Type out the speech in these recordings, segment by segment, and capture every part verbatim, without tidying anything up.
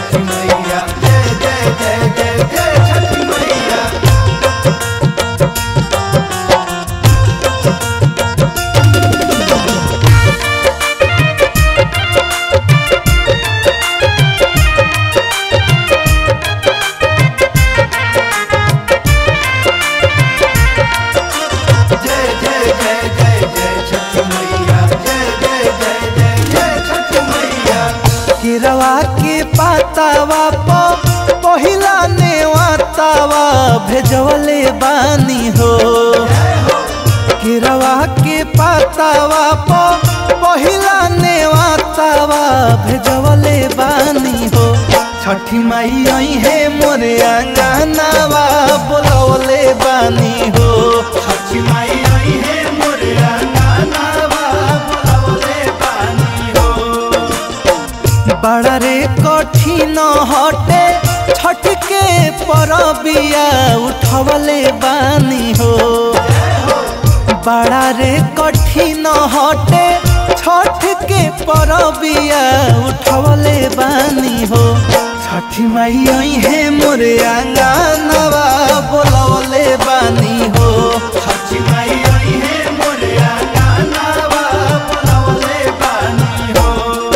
छठी मैया जय जय जय जय जय छठी मैया। केरवा के पातावा पो पहिला नेवातावा भेजवले बानी हो। केरवा के पातावा पो पहिला नेवातावा भेजवले बानी हो। छठी माई आई है मोरे आंगनवा बोलवले बानी हो। छठी माई आई है मोरे आंगनवा बोलवले बानी हो। बड़ा रे कठिन हटे छठ के परबिया उठवले बानी हो। बड़ा रे कठिन हटे छठ के परबिया उठवले बानी हो। छठी माई आई है मोरे आंगनवा बोलवले बानी हो। छठी माई आई है मोरे आंगनवा बोलवले बानी हो।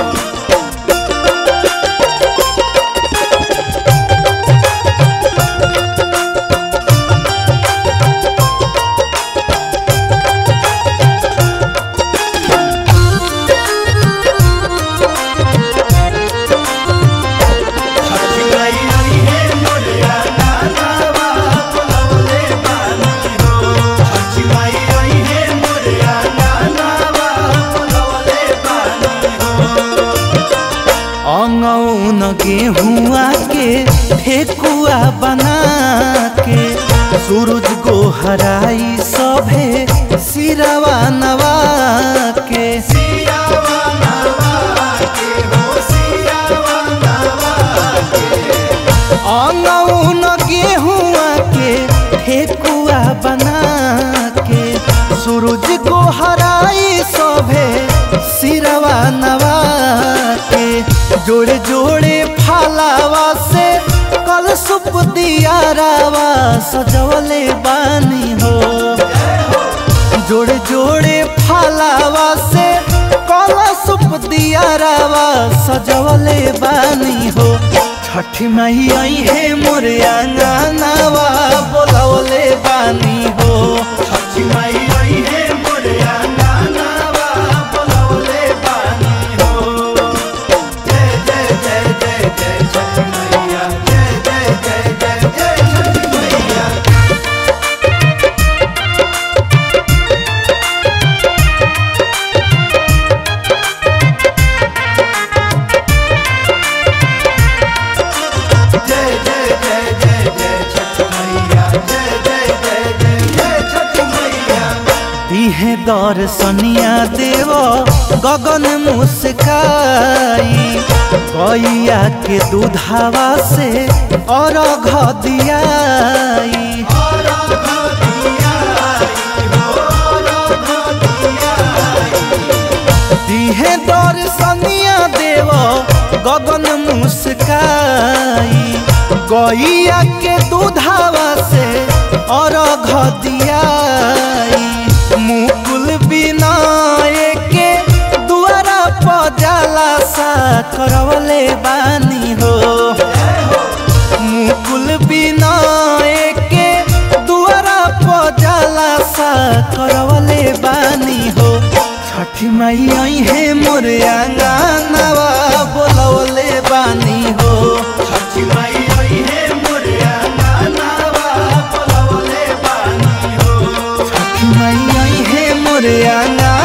अंगौन गेहुआ के ठेकुआ बना के सूरज को हराई सभे सिरवा नवा के। सिरवा नवा के हो सिरवा नवा के। अंगौन गेहुआ के ठेकुआ बना के सूरज को हराई सभे सिरवा नवा के। जोड़े जोड़े फालावा से कल सुप दिया रावा सजवले बानी हो। जोड़े जोड़े फालावा से कल सुप दिया रावा सजवले बानी हो। छठी माई आई है मोरे आंगनवा बोलवले बानी हो। छठी माई आई है मोरे आंगनवा बोलवले बानी हो। जय जय जय जय जय छठी मैया जय जय जय जय जय छठी मैया। जय जय जय जय जय छठी मैया जय जय जय जय जय छठी मैया। दिहे दर्शनिया देव गगन मुस्काई गैया के दूधावा से अर्घ दियाई। दिहे दर्शनिया देव गगन मुस्काई गैया के दूधावा से अर्घ दियाई। मुकुल बिनाए के दुआरा पजाला सा करवले बानी हो। मुकुल बिनाए के दुआरा पजाला सा करवले बानी हो। छठी माई आई है मोरे आंगनवा बोलवले बानी हो। छठी माई आई है मोरे आंगनवा बोलवले बानी हो। छठी माई आई है मोरे आंगन